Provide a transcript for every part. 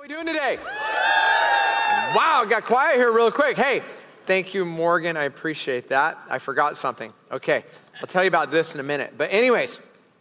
we doing today? Wow, it got quiet here real quick. Hey, thank you, Morgan. I appreciate that. I forgot something. Okay, I'll tell you about this in a minute. But anyways,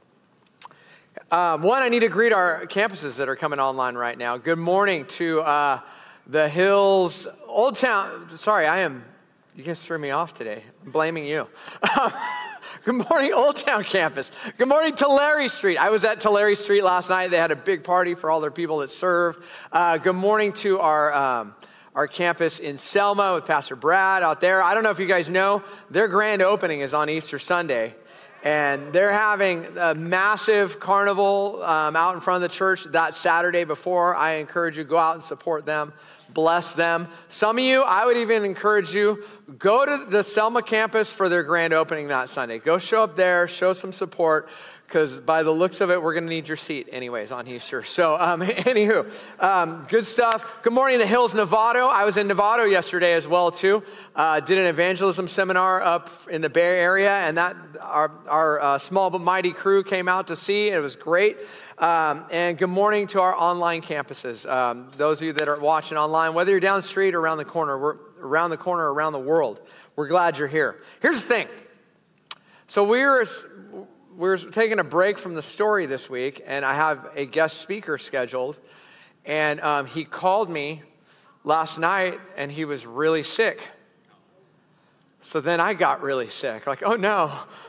one, I need to greet our campuses that are coming online right now. Good morning to the Hills, Old Town. Sorry, you guys threw me off today. I'm blaming you. Good morning, Old Town campus. Good morning, Tulare Street. I was at Tulare Street last night. They had a big party for all their people that serve. Good morning to our campus in Selma with Pastor Brad out there. I don't know if you guys know, their grand opening is on Easter Sunday. And they're having a massive carnival out in front of the church that Saturday before. I encourage you, go out and support them. Bless them. Some of you, I would even encourage you, go to the Selma campus for their grand opening that Sunday. Go show up there, show some support, because by the looks of it, we're going to need your seat anyways on Easter. So anywho, good stuff. Good morning, the Hills, Novato. I was in Novato yesterday as well, too. Did an evangelism seminar up in the Bay Area, and that our small but mighty crew came out to see. It was great. And good morning to our online campuses. Those of you that are watching online, whether you're down the street or around the corner, around the world, we're glad you're here. Here's the thing. So we're taking a break from the story this week, and I have a guest speaker scheduled. And he called me last night, and he was really sick. So then I got really sick. Like, oh no.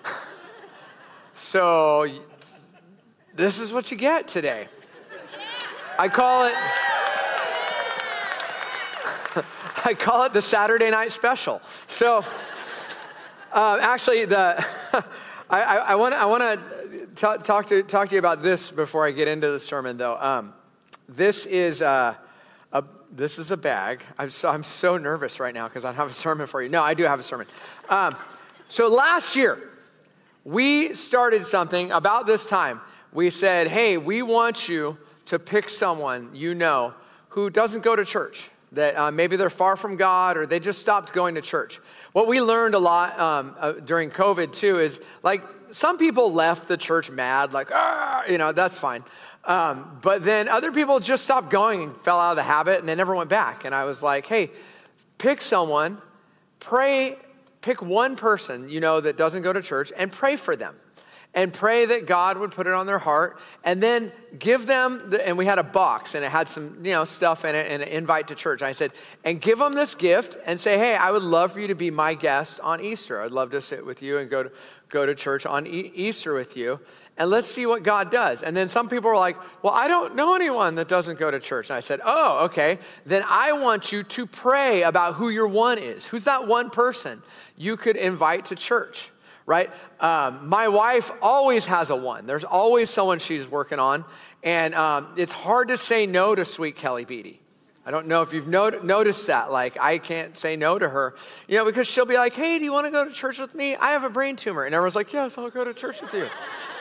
So this is what you get today. I call it the Saturday night special. So actually, I want to talk to you about this before I get into the sermon, though. This is a bag. I'm so nervous right now because I don't have a sermon for you. No, I do have a sermon. So last year, we started something about this time. We said, hey, we want you to pick someone you know who doesn't go to church, that maybe they're far from God or they just stopped going to church. What we learned a lot during COVID too is like some people left the church mad, like, that's fine. But then other people just stopped going and fell out of the habit and they never went back. And I was like, hey, pick someone, pick one person you know that doesn't go to church and pray for them. And pray that God would put it on their heart, and then give them, and we had a box, and it had some, stuff in it, and an invite to church. I said, and give them this gift, and say, hey, I would love for you to be my guest on Easter. I'd love to sit with you and go to church on Easter with you, and let's see what God does. And then some people were like, well, I don't know anyone that doesn't go to church. And I said, oh, okay. Then I want you to pray about who your one is. Who's that one person you could invite to church? Right? My wife always has a one. There's always someone she's working on. And it's hard to say no to sweet Kelly Beatty. I don't know if you've noticed that. Like, I can't say no to her, because she'll be like, hey, do you want to go to church with me? I have a brain tumor. And everyone's like, yes, I'll go to church with you.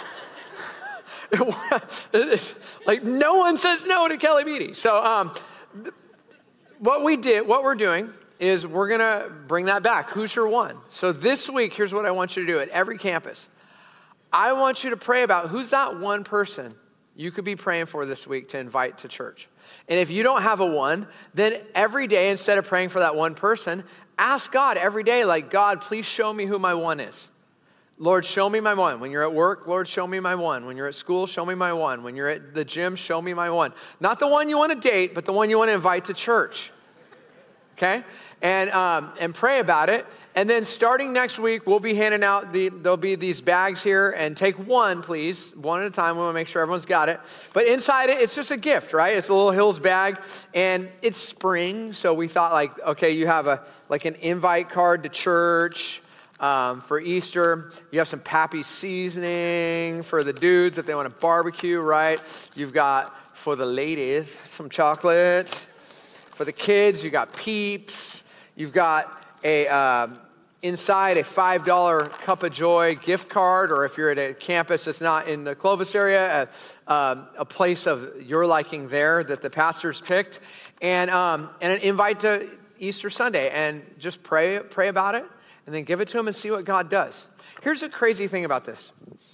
Like, no one says no to Kelly Beatty. So what we're doing is we're going to bring that back. Who's your one? So this week, here's what I want you to do at every campus. I want you to pray about who's that one person you could be praying for this week to invite to church. And if you don't have a one, then every day, instead of praying for that one person, ask God every day, like, God, please show me who my one is. Lord, show me my one. When you're at work, Lord, show me my one. When you're at school, show me my one. When you're at the gym, show me my one. Not the one you want to date, but the one you want to invite to church. Okay? And pray about it. And then starting next week, we'll be handing out there'll be these bags here, and take one, please, one at a time. We want to make sure everyone's got it. But inside it, it's just a gift, right? It's a little Hills bag, and it's spring. So we thought, like, okay, you have an invite card to church for Easter. You have some Pappy seasoning for the dudes if they want to barbecue, right? You've got, for the ladies, some chocolate. For the kids, you got Peeps. You've got inside a $5 Cup of Joy gift card, or if you're at a campus that's not in the Clovis area, a place of your liking there that the pastors picked, and an invite to Easter Sunday, and just pray about it, and then give it to him and see what God does. Here's the crazy thing about this.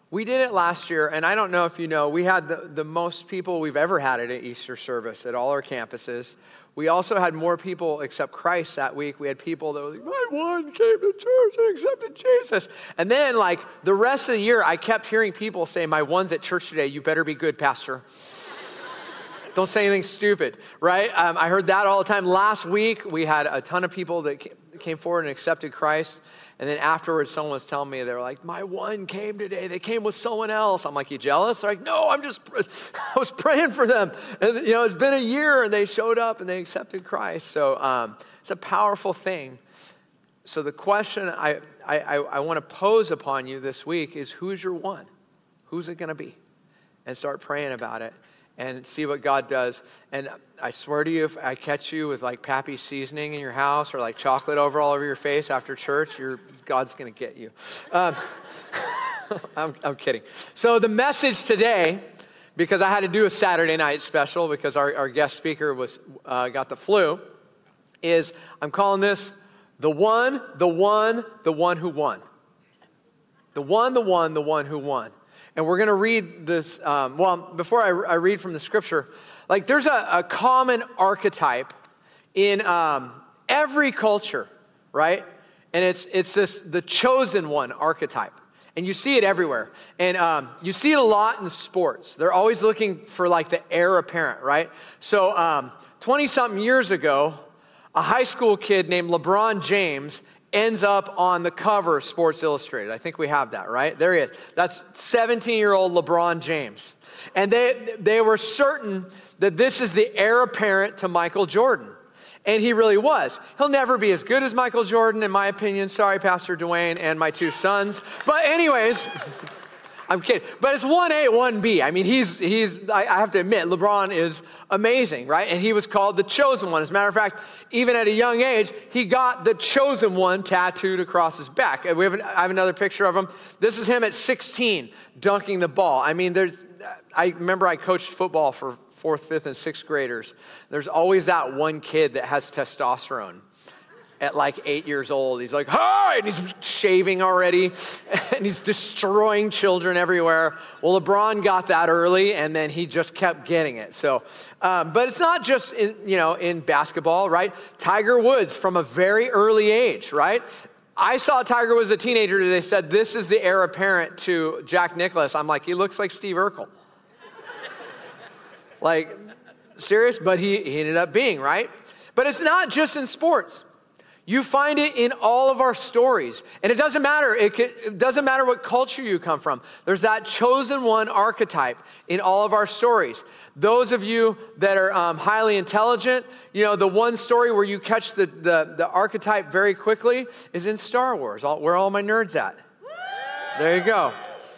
We did it last year, and I don't know if you know, we had the most people we've ever had at an Easter service at all our campuses. We also had more people accept Christ that week. We had people that were like, my one came to church and accepted Jesus. And then like the rest of the year, I kept hearing people say, my one's at church today, you better be good, pastor. Don't say anything stupid, right? I heard that all the time. Last week, we had a ton of people that came forward and accepted Christ. And then afterwards, someone was telling me, they were like, my one came today. They came with someone else. I'm like, you jealous? They're like, no, I was praying for them. And it's been a year and they showed up and they accepted Christ. So it's a powerful thing. So the question I want to pose upon you this week is, who's your one? Who's it going to be? And start praying about it. And see what God does. And I swear to you, if I catch you with like Pappy's seasoning in your house or like chocolate all over your face after church, God's going to get you. I'm kidding. So the message today, because I had to do a Saturday night special because our guest speaker got the flu, is I'm calling this the one who won. The one, the one who won. And we're going to read this, before I read from the scripture, like there's a common archetype in every culture, right? And it's the chosen one archetype. And you see it everywhere. And you see it a lot in sports. They're always looking for like the heir apparent, right? So 20-something years ago, a high school kid named LeBron James ends up on the cover of Sports Illustrated. I think we have that, right? There he is. That's 17-year-old LeBron James. And they were certain that this is the heir apparent to Michael Jordan. And he really was. He'll never be as good as Michael Jordan, in my opinion. Sorry, Pastor Dwayne and my two sons. But anyways, I'm kidding. But it's 1A, 1B. I mean, I have to admit, LeBron is amazing, right? And he was called the chosen one. As a matter of fact, even at a young age, he got the chosen one tattooed across his back. I have another picture of him. This is him at 16, dunking the ball. I mean, I remember I coached football for 4th, 5th, and 6th graders. There's always that one kid that has testosterone. At like 8 years old, he's like, hi, and he's shaving already, and he's destroying children everywhere. Well, LeBron got that early, and then he just kept getting it. So, but it's not just in basketball, right? Tiger Woods from a very early age, right? I saw Tiger Woods as a teenager. They said, this is the heir apparent to Jack Nicklaus. I'm like, he looks like Steve Urkel. Like, serious? But he ended up being, right? But it's not just in sports. You find it in all of our stories. And it doesn't matter. It doesn't matter what culture you come from. There's that chosen one archetype in all of our stories. Those of you that are highly intelligent, the one story where you catch the archetype very quickly is in Star Wars. Where are all my nerds at? There you go.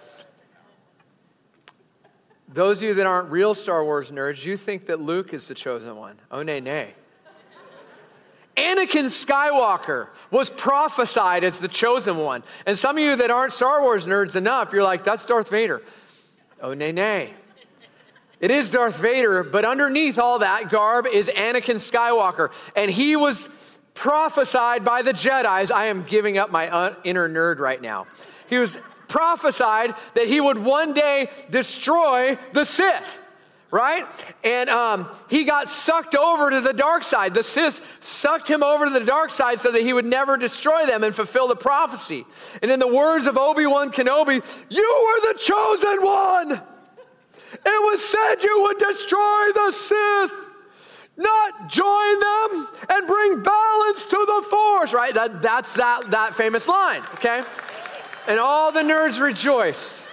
Those of you that aren't real Star Wars nerds, you think that Luke is the chosen one. Oh, nay. Anakin Skywalker was prophesied as the chosen one. And some of you that aren't Star Wars nerds enough, you're like, that's Darth Vader. Oh, nay. It is Darth Vader, but underneath all that garb is Anakin Skywalker. And he was prophesied by the Jedis. I am giving up my inner nerd right now. He was prophesied that he would one day destroy the Sith. Right? And he got sucked over to the dark side. The Sith sucked him over to the dark side so that he would never destroy them and fulfill the prophecy. And in the words of Obi-Wan Kenobi, you were the chosen one. It was said you would destroy the Sith, not join them and bring balance to the Force. Right? That's that famous line, okay? And all the nerds rejoiced.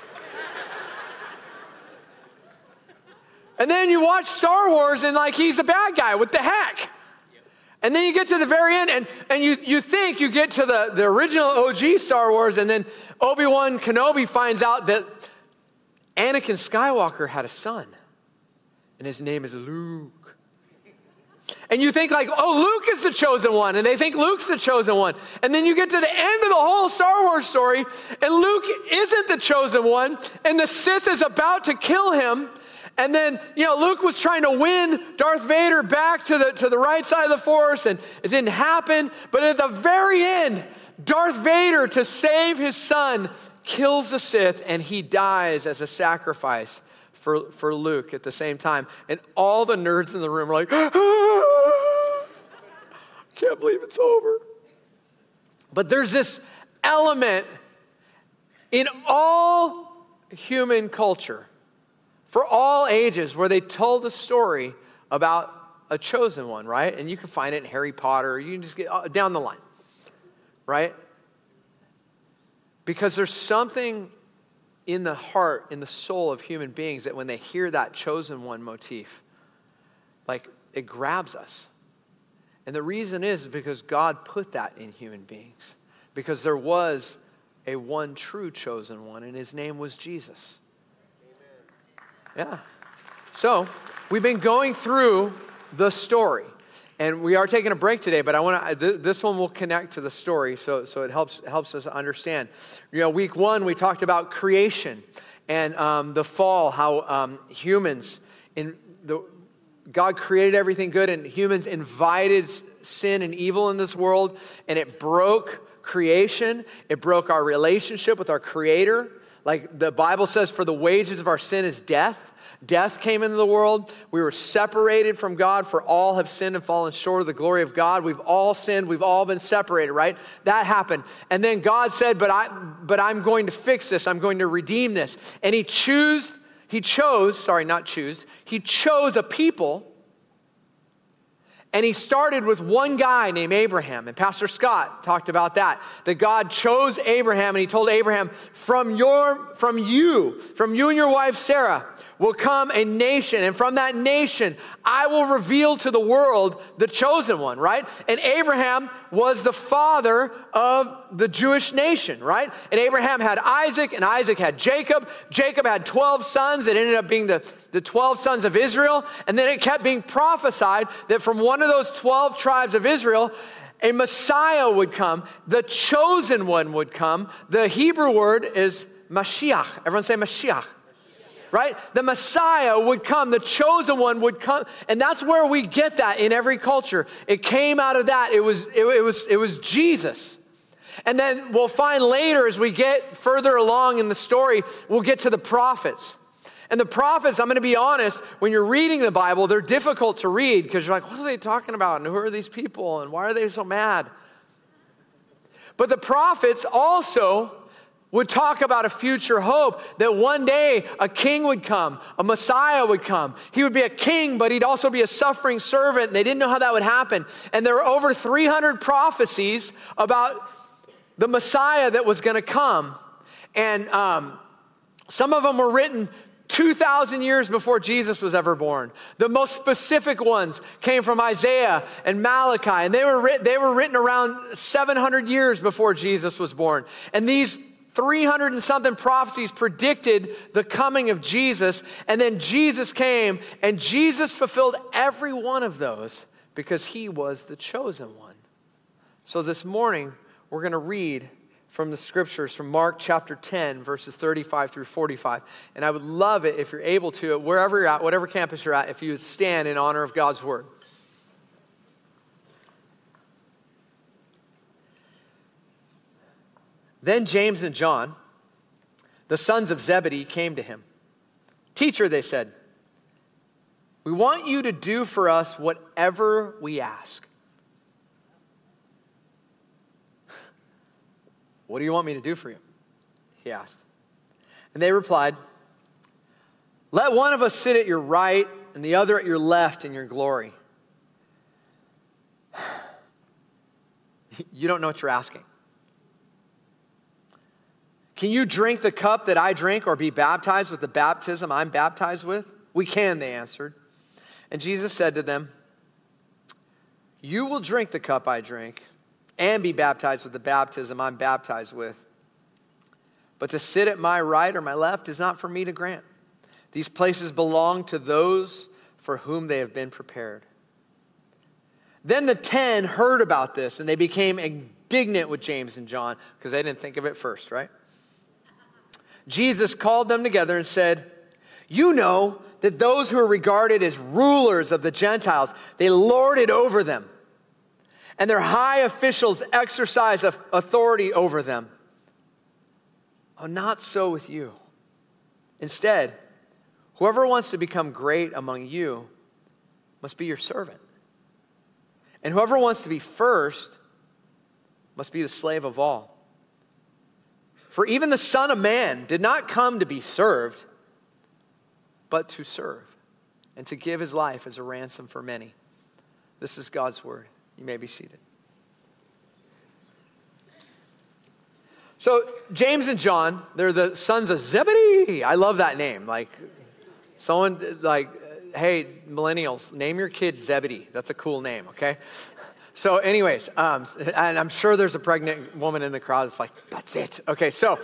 And then you watch Star Wars and like he's the bad guy. What the heck? And then you get to the very end and you think you get to the original OG Star Wars, and then Obi-Wan Kenobi finds out that Anakin Skywalker had a son. And his name is Luke. And you think like, oh, Luke is the chosen one. And they think Luke's the chosen one. And then you get to the end of the whole Star Wars story, and Luke isn't the chosen one. And the Sith is about to kill him. And then, Luke was trying to win Darth Vader back to the right side of the Force, and it didn't happen. But at the very end, Darth Vader, to save his son, kills the Sith, and he dies as a sacrifice for Luke at the same time. And all the nerds in the room are like, can't believe it's over. But there's this element in all human culture, for all ages, where they told a story about a chosen one, right? And you can find it in Harry Potter. You can just get down the line, right? Because there's something in the heart, in the soul of human beings that when they hear that chosen one motif, like it grabs us. And the reason is because God put that in human beings. Because there was a one true chosen one, and his name was Jesus. Amen. Yeah. So we've been going through the story. And we are taking a break today, but I want to. This one will connect to the story, so it helps us understand. You know, week 1 we talked about creation and the fall, how God created everything good, and humans invited sin and evil in this world, and it broke creation. It broke our relationship with our Creator. Like the Bible says, for the wages of our sin is death. Death came into the world. We were separated from God, for all have sinned and fallen short of the glory of God. We've all sinned. We've all been separated, right? That happened. And then God said, but I'm going to fix this. I'm going to redeem this. And he chose a people. And he started with one guy named Abraham. And Pastor Scott talked about that God chose Abraham, and he told Abraham, from you and your wife Sarah will come a nation, and from that nation I will reveal to the world the chosen one, right? And Abraham was the father of the Jewish nation, right? And Abraham had Isaac, and Isaac had Jacob. Jacob had 12 sons that ended up being the 12 sons of Israel. And then it kept being prophesied that from one of those 12 tribes of Israel, a Messiah would come, the chosen one would come. The Hebrew word is Mashiach. Everyone say Mashiach. Right? The Messiah would come, the chosen one would come. And that's where we get that in every culture. It came out of that. It was Jesus. And then we'll find later as we get further along in the story, we'll get to the prophets. And the prophets, I'm going to be honest, when you're reading the Bible, they're difficult to read because you're like, what are they talking about? And who are these people? And why are they so mad? But the prophets also would talk about a future hope that one day a king would come, a Messiah would come. He would be a king, but he'd also be a suffering servant, and they didn't know how that would happen. And there were over 300 prophecies about the Messiah that was going to come. And some of them were written 2,000 years before Jesus was ever born. The most specific ones came from Isaiah and Malachi, and they were written around 700 years before Jesus was born. And these 300 and something prophecies predicted the coming of Jesus, and then Jesus came, and Jesus fulfilled every one of those because he was the chosen one. So this morning, we're going to read from the scriptures from Mark chapter 10, verses 35 through 45. And I would love it if you're able to, wherever you're at, whatever campus you're at, if you would stand in honor of God's word. Then James and John, the sons of Zebedee, came to him. Teacher, they said, we want you to do for us whatever we ask. What do you want me to do for you? He asked. And they replied, let one of us sit at your right and the other at your left in your glory. You don't know what you're asking. Can you drink the cup that I drink or be baptized with the baptism I'm baptized with? We can, they answered. And Jesus said to them, you will drink the cup I drink and be baptized with the baptism I'm baptized with. But to sit at my right or my left is not for me to grant. These places belong to those for whom they have been prepared. Then the 10 heard about this, and they became indignant with James and John because they didn't think of it first, right? Jesus called them together and said, you know that those who are regarded as rulers of the Gentiles, they lord it over them, and their high officials exercise authority over them. Oh, not so with you. Instead, whoever wants to become great among you must be your servant. And whoever wants to be first must be the slave of all. For even the Son of Man did not come to be served, but to serve, and to give his life as a ransom for many. This is God's word. You may be seated. So James and John, they're the sons of Zebedee. I love that name. Like someone like, hey, millennials, name your kid Zebedee. That's a cool name, okay? So anyways, and I'm sure there's a pregnant woman in the crowd that's like, that's it. Okay, so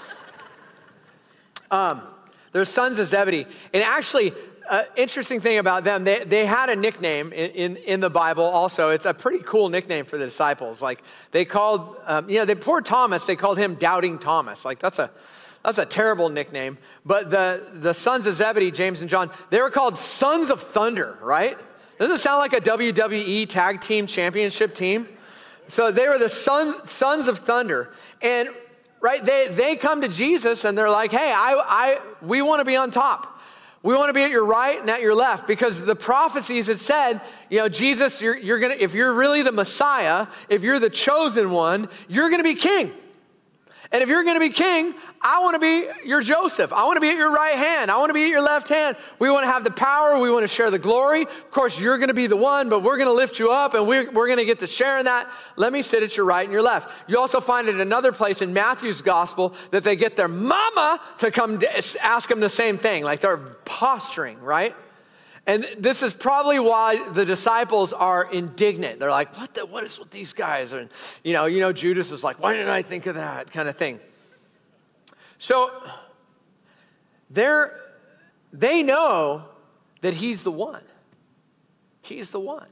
they're sons of Zebedee. And actually, interesting thing about them, they had a nickname in the Bible also. It's a pretty cool nickname for the disciples. Like they called, poor Thomas, they called him Doubting Thomas. Like that's a terrible nickname. But the sons of Zebedee, James and John, they were called Sons of Thunder, right? Doesn't it sound like a WWE tag team championship team? So they were the sons of Thunder. And right, they come to Jesus and they're like, hey, we want to be on top. We want to be at your right and at your left, because the prophecies had said, Jesus, you're gonna, if you're really the Messiah, if you're the chosen one, you're going to be king. And if you're going to be king, I want to be your Joseph. I want to be at your right hand. I want to be at your left hand. We want to have the power. We want to share the glory. Of course, you're going to be the one, but we're going to lift you up and we're going to get to share in that. Let me sit at your right and your left. You also find it another place in Matthew's gospel that they get their mama to come ask them the same thing. Like they're posturing, right? And this is probably why the disciples are indignant. They're like, what is with these guys? And Judas was like, why didn't I think of that kind of thing? So they know that he's the one. He's the one.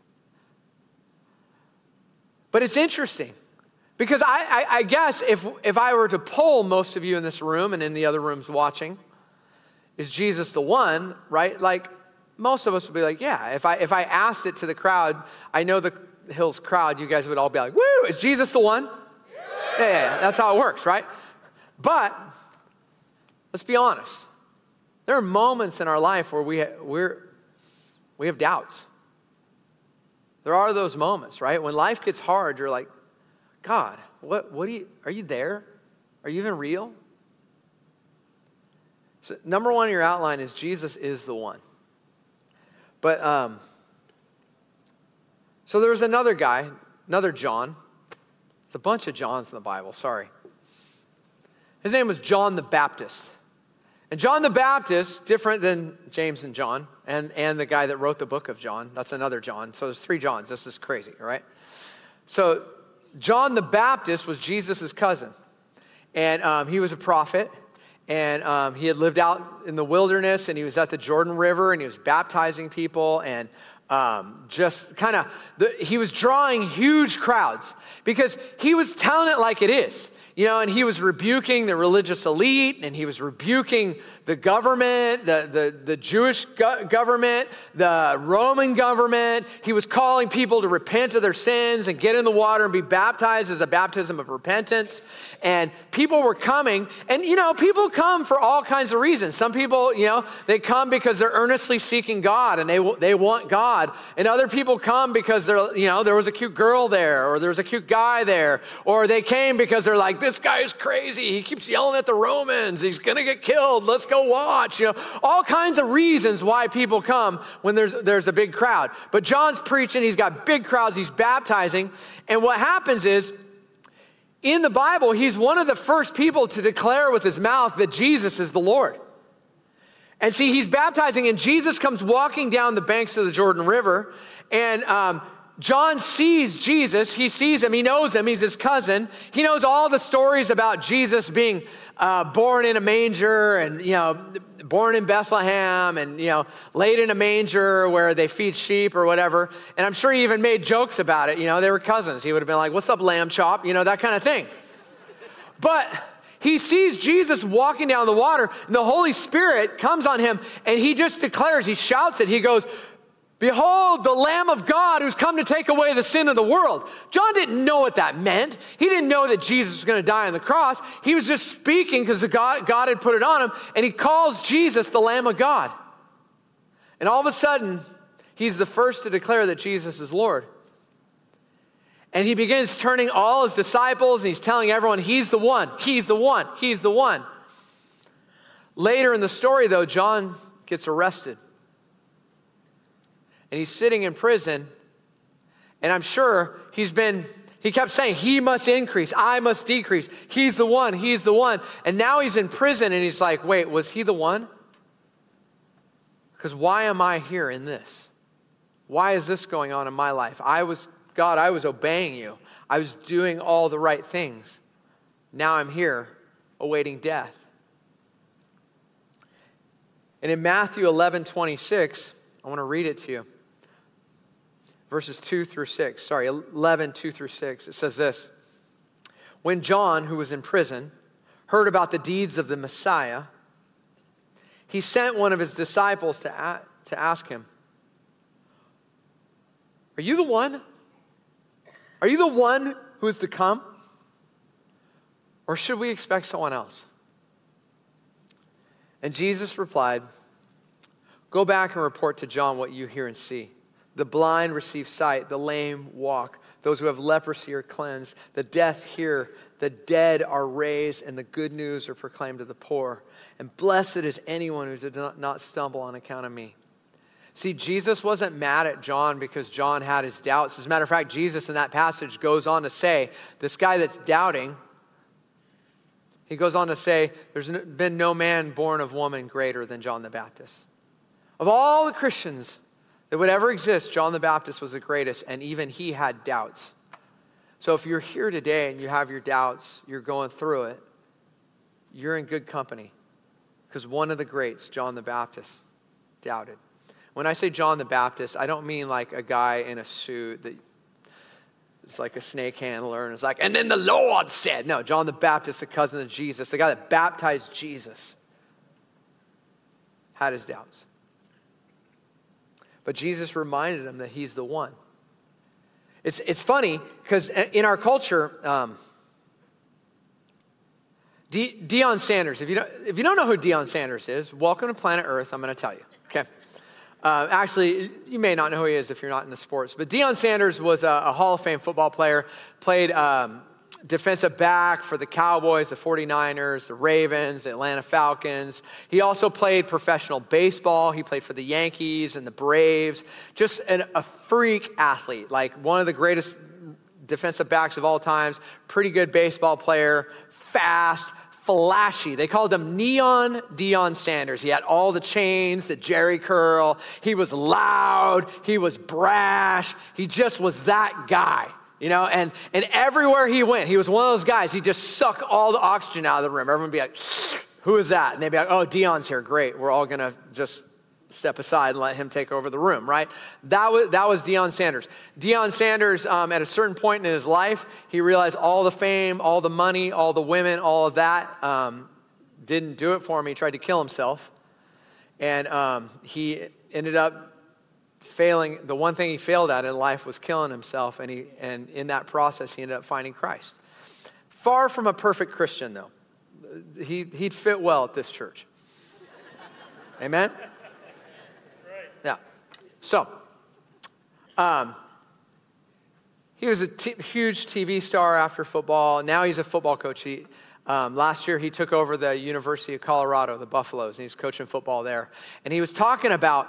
But it's interesting because I guess if I were to poll most of you in this room and in the other rooms watching, is Jesus the one, right? Like, most of us would be like, yeah. If I asked it to the crowd, I know the Hills crowd, you guys would all be like, woo, is Jesus the one? Yeah, that's how it works, right? But let's be honest. There are moments in our life where we have doubts. There are those moments, right? When life gets hard, you're like, God, are you there? Are you even real? So number one in your outline is Jesus is the one. But, so there was another guy, another John. There's a bunch of Johns in the Bible, sorry. His name was John the Baptist. And John the Baptist, different than James and John, and the guy that wrote the book of John. That's another John. So there's 3 Johns. This is crazy, all right? So John the Baptist was Jesus' cousin. And he was a prophet. And he had lived out in the wilderness, and he was at the Jordan River, and he was baptizing people, and he was drawing huge crowds because he was telling it like it is. And he was rebuking the religious elite, and he was rebuking the government, the Jewish government, the Roman government. He was calling people to repent of their sins and get in the water and be baptized as a baptism of repentance. And people were coming, and people come for all kinds of reasons. Some people, they come because they're earnestly seeking God and they want God. And other people come because there was a cute girl there, or there was a cute guy there, or they came because they're like, this guy is crazy. He keeps yelling at the Romans. He's going to get killed. Let's go watch. All kinds of reasons why people come when there's a big crowd. But John's preaching. He's got big crowds. He's baptizing. And what happens is, in the Bible, he's one of the first people to declare with his mouth that Jesus is the Lord. And see, he's baptizing, and Jesus comes walking down the banks of the Jordan River, and John sees Jesus. He sees him. He knows him. He's his cousin. He knows all the stories about Jesus being born in a manger and, born in Bethlehem and, laid in a manger where they feed sheep or whatever. And I'm sure he even made jokes about it. They were cousins. He would have been like, what's up, lamb chop? That kind of thing. But he sees Jesus walking down the water, and the Holy Spirit comes on him, and he just declares, he shouts it. He goes, Behold, the Lamb of God who's come to take away the sin of the world. John didn't know what that meant. He didn't know that Jesus was going to die on the cross. He was just speaking because God had put it on him, and he calls Jesus the Lamb of God. And all of a sudden, he's the first to declare that Jesus is Lord. And he begins turning all his disciples, and he's telling everyone, he's the one, he's the one, he's the one. Later in the story, though, John gets arrested. And he's sitting in prison, and I'm sure he kept saying, he must increase, I must decrease. He's the one, he's the one. And now he's in prison, and he's like, wait, was he the one? Because why am I here in this? Why is this going on in my life? God, I was obeying you. I was doing all the right things. Now I'm here awaiting death. And in Matthew 11:26, I want to read it to you. Verses 2 through 6. 11, 2 through 6. It says this. When John, who was in prison, heard about the deeds of the Messiah, he sent one of his disciples to ask him, are you the one? Are you the one who is to come? Or should we expect someone else? And Jesus replied, go back and report to John what you hear and see. The blind receive sight, the lame walk, those who have leprosy are cleansed, the deaf hear, the dead are raised, and the good news are proclaimed to the poor. And blessed is anyone who did not stumble on account of me. See, Jesus wasn't mad at John because John had his doubts. As a matter of fact, Jesus in that passage goes on to say, this guy that's doubting, he goes on to say, there's been no man born of woman greater than John the Baptist. Of all the Christians that would ever exist, John the Baptist was the greatest, and even he had doubts. So if you're here today and you have your doubts, you're going through it, you're in good company. Because one of the greats, John the Baptist, doubted. When I say John the Baptist, I don't mean like a guy in a suit that is like a snake handler and is like, and then the Lord said. No, John the Baptist, the cousin of Jesus, the guy that baptized Jesus, had his doubts. But Jesus reminded him that he's the one. It's funny because in our culture, Deion Sanders, if you don't know who Deion Sanders is, welcome to planet Earth, I'm going to tell you, okay? Actually, you may not know who he is if you're not in the sports, but Deion Sanders was a Hall of Fame football player, played defensive back for the Cowboys, the 49ers, the Ravens, the Atlanta Falcons. He also played professional baseball. He played for the Yankees and the Braves. Just a freak athlete, like one of the greatest defensive backs of all times, pretty good baseball player, fast, flashy. They called him Neon Deion Sanders. He had all the chains, the Jerry curl. He was loud. He was brash. He just was that guy. You know, and everywhere he went, he was one of those guys, he'd just suck all the oxygen out of the room. Everyone would be like, who is that? And they'd be like, oh, Deion's here, great. We're all gonna just step aside and let him take over the room, right? That was Deion Sanders. Deion Sanders, at a certain point in his life, he realized all the fame, all the money, all the women, all of that didn't do it for him. He tried to kill himself. And he ended up failing. The one thing he failed at in life was killing himself, and in that process he ended up finding Christ. Far from a perfect Christian, though. He'd fit well at this church. Amen? Yeah. So, he was a huge TV star after football. Now he's a football coach. Last year he took over the University of Colorado, the Buffaloes, and he's coaching football there. And he was talking about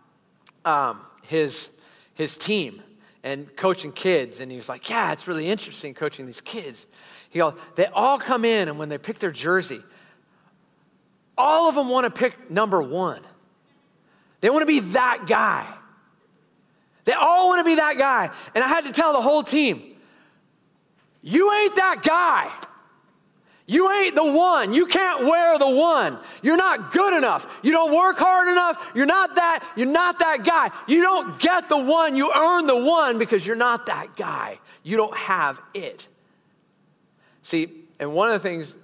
his team and coaching kids, and he was like, yeah, it's really interesting coaching these kids. He goes, they all come in, and when they pick their jersey, all of them want to pick number 1. They want to be that guy. They all want to be that guy. And I had to tell the whole team, you ain't that guy. You ain't the one. You can't wear the one. You're not good enough. You don't work hard enough. You're not that guy. You don't get the one. You earn the one because you're not that guy. You don't have it. See, and one of the things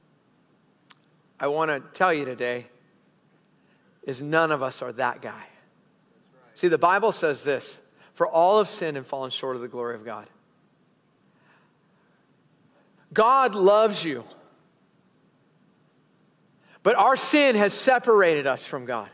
I want to tell you today is none of us are that guy. See, the Bible says this, for all have sinned and fallen short of the glory of God. God loves you, but our sin has separated us from God.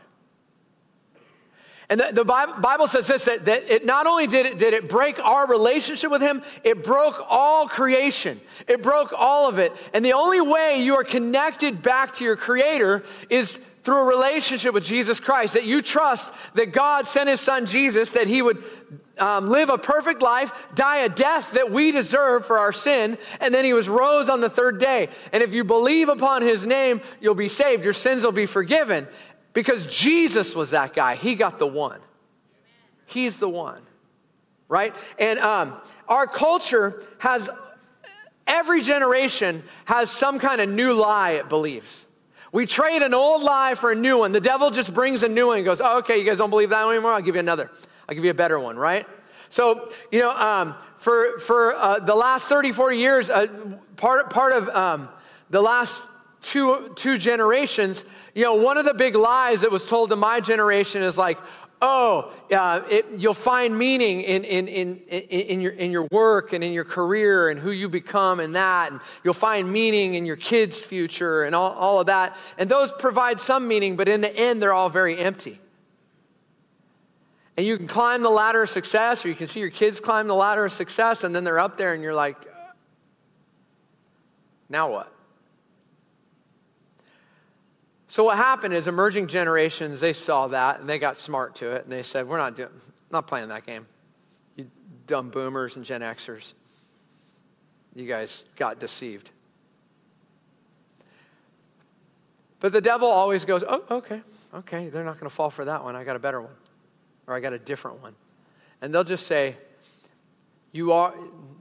And the Bible says this, that it not only did it break our relationship with him, it broke all creation. It broke all of it. And the only way you are connected back to your Creator is through a relationship with Jesus Christ, that you trust that God sent his son Jesus, that he would live a perfect life, die a death that we deserve for our sin, and then he was rose on the third day. And if you believe upon his name, you'll be saved. Your sins will be forgiven. Because Jesus was that guy. He got the one. He's the one, right? And our culture has, every generation has some kind of new lie it believes. We trade an old lie for a new one. The devil just brings a new one and goes, oh, okay, you guys don't believe that one anymore? I'll give you another. I'll give you a better one, right? So, for the last 30, 40 years, part of the last two generations, one of the big lies that was told to my generation is like, you'll find meaning in your work and in your career and who you become and that, and you'll find meaning in your kids' future and all of that. And those provide some meaning, but in the end, they're all very empty. And you can climb the ladder of success, or you can see your kids climb the ladder of success, and then they're up there and you're like, now what? So what happened is emerging generations, they saw that and they got smart to it and they said, we're not playing that game. You dumb boomers and Gen Xers. You guys got deceived. But the devil always goes, oh, okay, they're not going to fall for that one. I got a better one. Or I got a different one. And they'll just say, your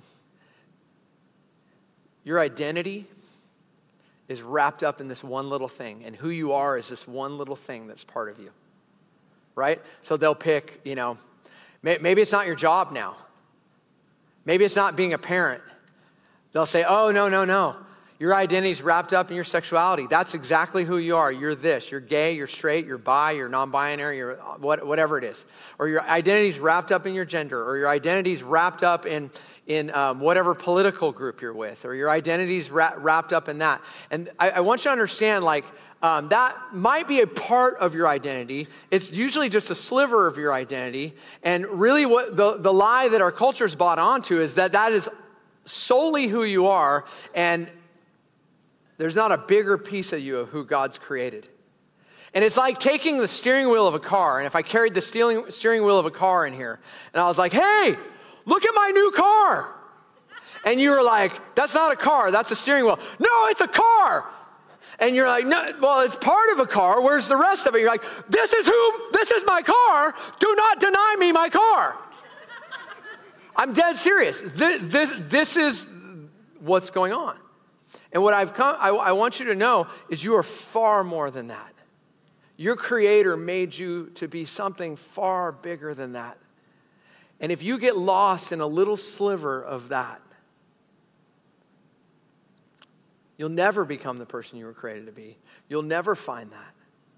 identity is wrapped up in this one little thing, and who you are is this one little thing that's part of you, right? So they'll pick, maybe it's not your job now. Maybe it's not being a parent. They'll say, oh, no. Your identity's wrapped up in your sexuality. That's exactly who you are. You're this. You're gay, you're straight, you're bi, you're non-binary, you're whatever it is. Or your identity's wrapped up in your gender, or your identity's wrapped up in whatever political group you're with, or your identity's wrapped up in that. And I want you to understand, that might be a part of your identity. It's usually just a sliver of your identity. And really what the lie that our culture's bought onto is that is solely who you are, and there's not a bigger piece of you of who God's created. And it's like taking the steering wheel of a car, and if I carried the steering wheel of a car in here, and I was like, hey, look at my new car. And you were like, that's not a car, that's a steering wheel. No, it's a car. And you're like, no, well, it's part of a car. Where's the rest of it? You're like, this is my car. Do not deny me my car. I'm dead serious. This is what's going on. And what I want you to know is you are far more than that. Your Creator made you to be something far bigger than that. And if you get lost in a little sliver of that, you'll never become the person you were created to be. You'll never find that.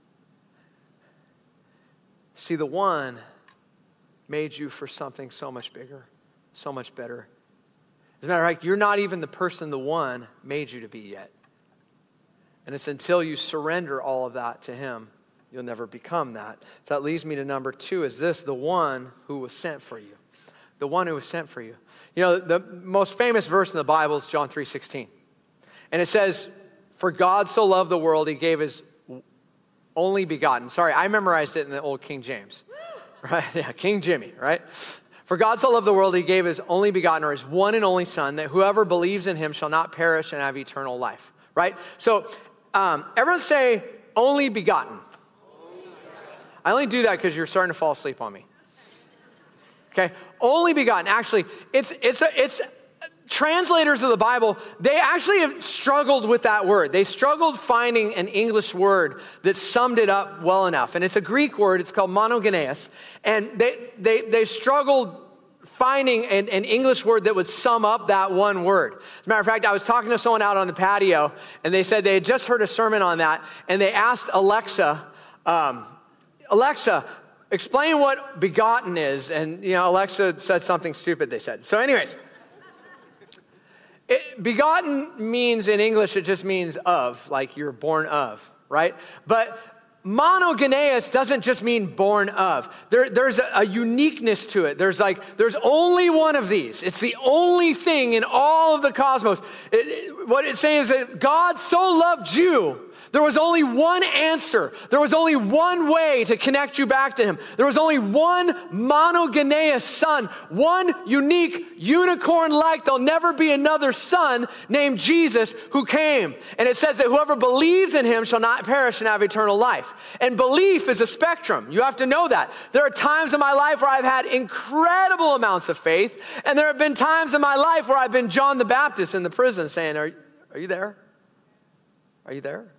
See, the one made you for something so much bigger, so much better. As a matter of fact, you're not even the person the one made you to be yet. And it's until you surrender all of that to him, you'll never become that. So that leads me to number 2, is this: the one who was sent for you. The one who was sent for you. The most famous verse in the Bible is John 3:16. And it says, for God so loved the world, he gave his only begotten. Sorry, I memorized it in the old King James. Right? Yeah, King Jimmy, right? For God so loved the world, he gave his only begotten, or his one and only son, that whoever believes in him shall not perish and have eternal life, right? So everyone say, only begotten. I only do that because you're starting to fall asleep on me. Okay, only begotten. Actually, it's translators of the Bible, they actually have struggled with that word. They struggled finding an English word that summed it up well enough. And it's a Greek word, it's called monogenes. And they struggled finding an English word that would sum up that one word. As a matter of fact, I was talking to someone out on the patio, and they said they had just heard a sermon on that, and they asked Alexa, explain what begotten is. And, Alexa said something stupid, they said. So anyways, begotten means in English, it just means of, like you're born of, right? But monogenes doesn't just mean born of. There's a uniqueness to it. There's only one of these. It's the only thing in all of the cosmos. What it's saying is that God so loved you. There was only one answer. There was only one way to connect you back to him. There was only one monogenes son, one unique unicorn-like, there'll never be another son named Jesus who came. And it says that whoever believes in him shall not perish and have eternal life. And belief is a spectrum. You have to know that. There are times in my life where I've had incredible amounts of faith, and there have been times in my life where I've been John the Baptist in the prison saying, are you there? Are you there?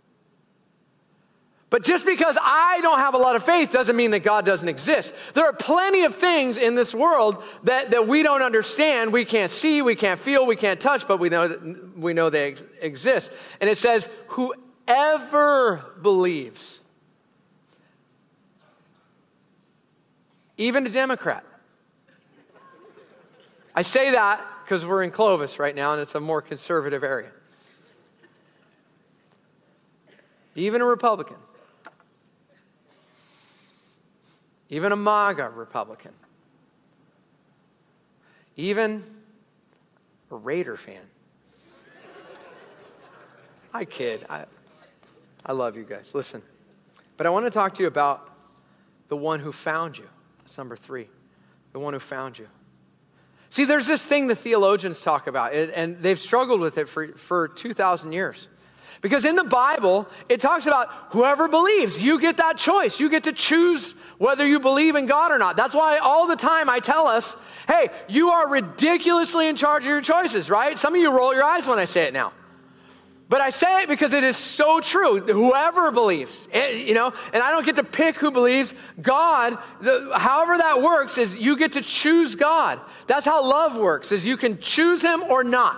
But just because I don't have a lot of faith doesn't mean that God doesn't exist. There are plenty of things in this world that we don't understand, we can't see, we can't feel, we can't touch, but we know they exist. And it says, whoever believes, even a Democrat. I say that because we're in Clovis right now and it's a more conservative area. Even a Republican. Even a MAGA Republican. Even a Raider fan. I kid. I love you guys. Listen. But I want to talk to you about the one who found you. That's number 3. The one who found you. See, there's this thing the theologians talk about, and they've struggled with it for 2,000 years. Because in the Bible, it talks about whoever believes. You get that choice. You get to choose whether you believe in God or not. That's why all the time I tell us, hey, you are ridiculously in charge of your choices, right? Some of you roll your eyes when I say it now. But I say it because it is so true. Whoever believes, and I don't get to pick who believes. God, however that works is you get to choose God. That's how love works, is you can choose him or not.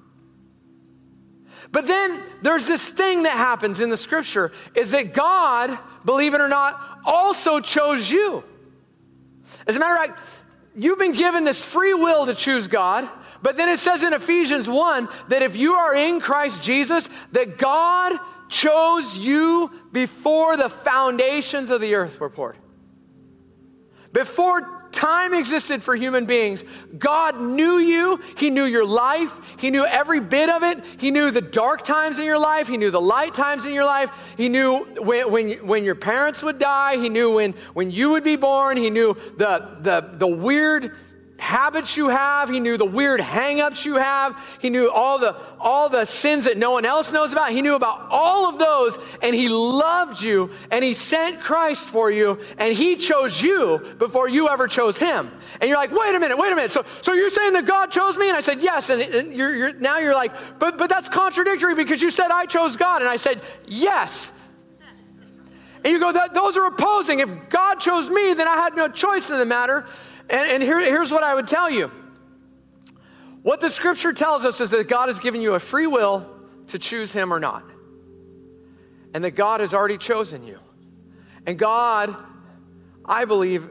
But then there's this thing that happens in the scripture is that God, believe it or not, also chose you. As a matter of fact, you've been given this free will to choose God, but then it says in Ephesians 1 that if you are in Christ Jesus, that God chose you before the foundations of the earth were poured. Before time existed for human beings, God knew you. He knew your life. He knew every bit of it. He knew the dark times in your life. He knew the light times in your life. He knew when your parents would die. He knew when you would be born. He knew the weird habits you have. He knew the weird hang-ups you have. He knew all the sins that no one else knows about. He knew about all of those, and he loved you, and he sent Christ for you, and he chose you before you ever chose him. And you're like, wait a minute. So you're saying that God chose me? And I said, yes. And you're like, but that's contradictory because you said I chose God. And I said, yes. And you go, those are opposing. If God chose me, then I had no choice in the matter. And here's what I would tell you. What the scripture tells us is that God has given you a free will to choose him or not. And that God has already chosen you. And God, I believe,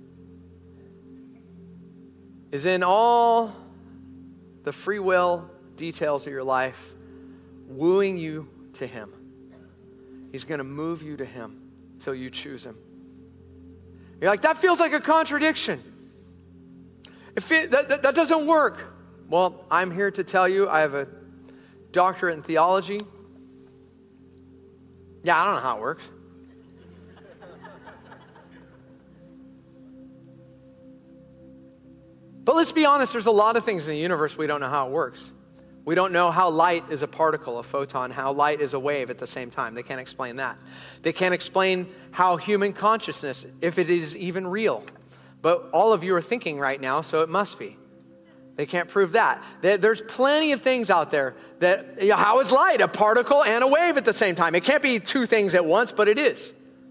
is in all the free will details of your life, wooing you to him. He's going to move you to him till you choose him. You're like, that feels like a contradiction. That doesn't work. Well, I'm here to tell you I have a doctorate in theology. Yeah, I don't know how it works. But let's be honest, there's a lot of things in the universe we don't know how it works. We don't know how light is a particle, a photon, how light is a wave at the same time. They can't explain that. They can't explain how human consciousness, if it is even real. But all of you are thinking right now, so it must be. They can't prove that. There's plenty of things out there that, how is light a particle and a wave at the same time? It can't be two things at once, but it is.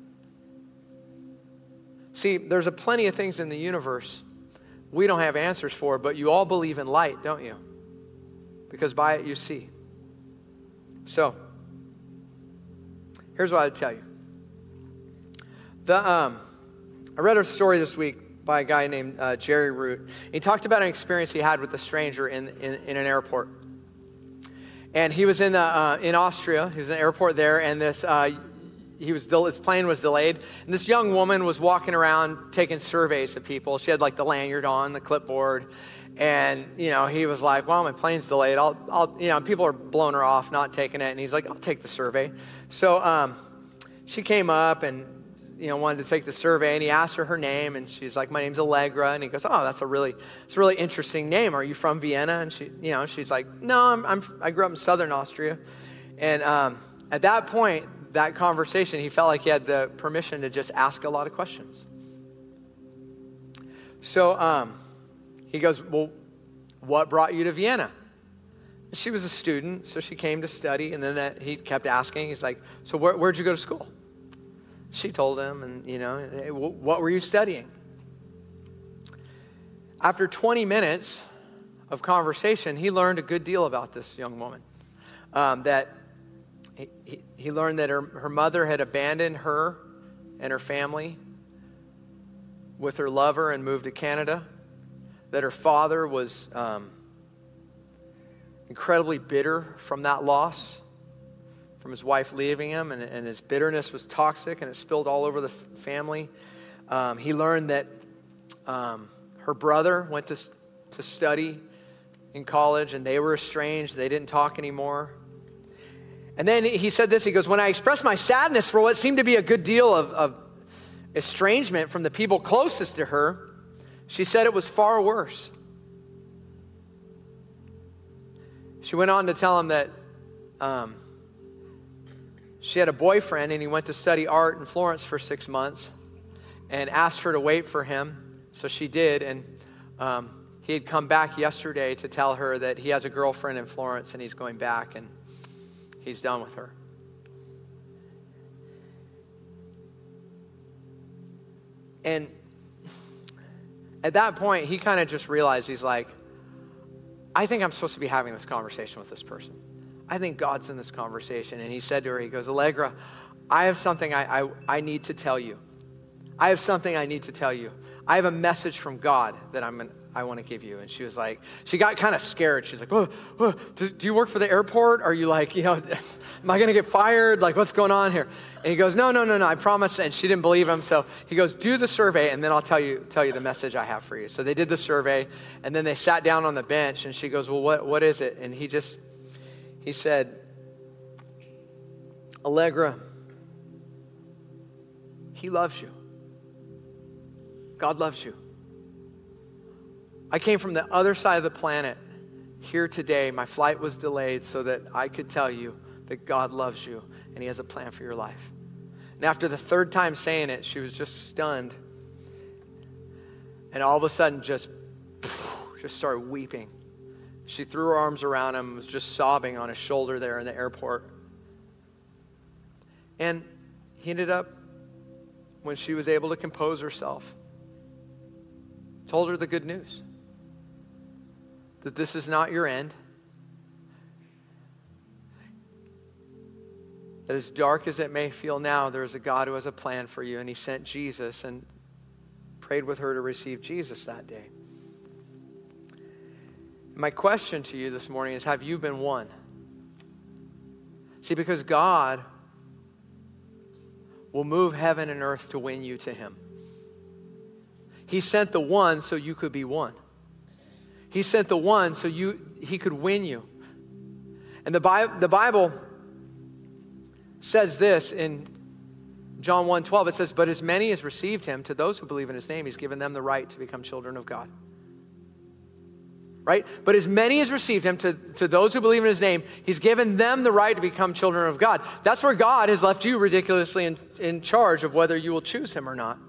See, there's plenty of things in the universe we don't have answers for, but you all believe in light, don't you? Because by it you see. So, here's what I would tell you. I read a story this week by a guy named Jerry Root. He talked about an experience he had with a stranger in an airport. And he was in Austria. He was in an airport there, and his plane was delayed. And this young woman was walking around taking surveys of people. She had like the lanyard on, the clipboard. And, he was like, well, my plane's delayed. People are blowing her off, not taking it. And he's like, I'll take the survey. So she came up and, wanted to take the survey. And he asked her name. And she's like, my name's Allegra. And he goes, oh, it's a really interesting name. Are you from Vienna? And she's like, no, I grew up in southern Austria. And at that point, that conversation, he felt like he had the permission to just ask a lot of questions. So he goes, well, what brought you to Vienna? And she was a student, so she came to study, and then he kept asking. He's like, so where'd you go to school? She told him, and, hey, what were you studying? After 20 minutes of conversation, he learned a good deal about this young woman. That he learned that her mother had abandoned her and her family with her lover and moved to Canada. That her father was incredibly bitter from that loss, from his wife leaving him, and his bitterness was toxic, and it spilled all over the family. He learned that her brother went to study in college, and they were estranged. They didn't talk anymore. And then he said this, he goes, when I expressed my sadness for what seemed to be a good deal of estrangement from the people closest to her, she said it was far worse. She went on to tell him that she had a boyfriend and he went to study art in Florence for 6 months and asked her to wait for him. So she did, and he had come back yesterday to tell her that he has a girlfriend in Florence and he's going back and he's done with her. And at that point, he kind of just realized, he's like, I think I'm supposed to be having this conversation with this person. I think God's in this conversation. And he said to her, he goes, Allegra, I have something I need to tell you. I have something I need to tell you. I have a message from God that I want to give you. And she was like, she got kind of scared. She's like, do you work for the airport? Are you like, am I going to get fired? Like, what's going on here? And he goes, no, I promise. And she didn't believe him. So he goes, do the survey, and then I'll tell you the message I have for you. So they did the survey, and then they sat down on the bench, and she goes, well, what is it? And he said, Allegra, he loves you. God loves you. I came from the other side of the planet here today. My flight was delayed so that I could tell you that God loves you and he has a plan for your life. And after the third time saying it, she was just stunned. And all of a sudden just started weeping. She threw her arms around him, was just sobbing on his shoulder there in the airport. And he ended up, when she was able to compose herself, told her the good news. That this is not your end. That as dark as it may feel now, there is a God who has a plan for you. And he sent Jesus and prayed with her to receive Jesus that day. My question to you this morning is, have you been won? See, because God will move heaven and earth to win you to him. He sent the one so you could be won. He sent the one so he could win you. And the Bible says this in John 1:12. It says, but as many as received him, to those who believe in his name, he's given them the right to become children of God. Right? But as many as received him, to those who believe in his name, he's given them the right to become children of God. That's where God has left you ridiculously in charge of whether you will choose him or not.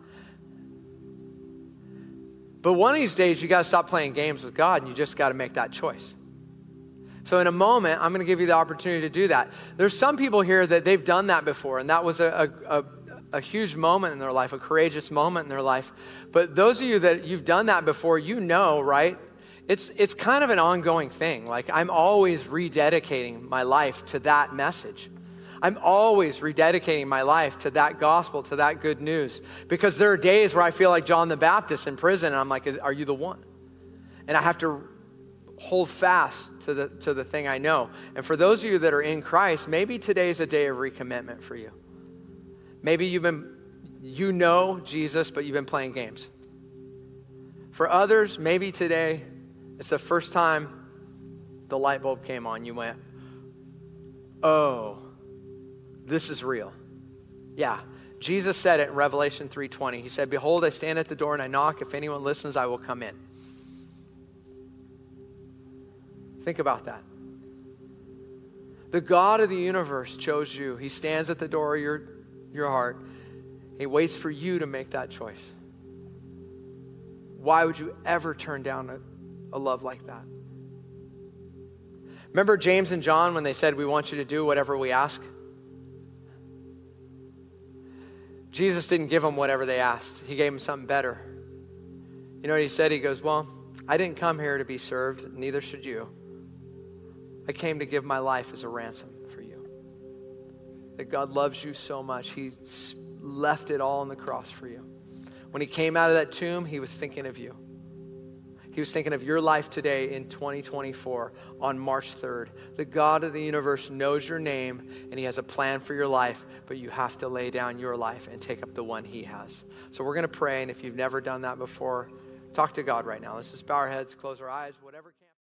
But one of these days, you got to stop playing games with God, and you just got to make that choice. So in a moment, I'm going to give you the opportunity to do that. There's some people here that they've done that before, and that was a huge moment in their life, a courageous moment in their life. But those of you that you've done that before, you know, right? It's kind of an ongoing thing. Like, I'm always rededicating my life to that message. I'm always rededicating my life to that gospel, to that good news. Because there are days where I feel like John the Baptist in prison, and I'm like, are you the one? And I have to hold fast to the thing I know. And for those of you that are in Christ, maybe today's a day of recommitment for you. Maybe you know Jesus, but you've been playing games. For others, maybe today it's the first time the light bulb came on. You went, oh, this is real. Yeah. Jesus said it in Revelation 3:20. He said, behold, I stand at the door and I knock. If anyone listens, I will come in. Think about that. The God of the universe chose you. He stands at the door of your heart. He waits for you to make that choice. Why would you ever turn down a love like that? Remember James and John when they said, we want you to do whatever we ask? Jesus didn't give them whatever they asked. He gave them something better. You know what he said? He goes, well, I didn't come here to be served, neither should you. I came to give my life as a ransom for you. That God loves you so much, he left it all on the cross for you. When he came out of that tomb, he was thinking of you. He was thinking of your life today in 2024 on March 3rd. The God of the universe knows your name and he has a plan for your life, but you have to lay down your life and take up the one he has. So we're going to pray, and if you've never done that before, talk to God right now. Let's just bow our heads, close our eyes, whatever.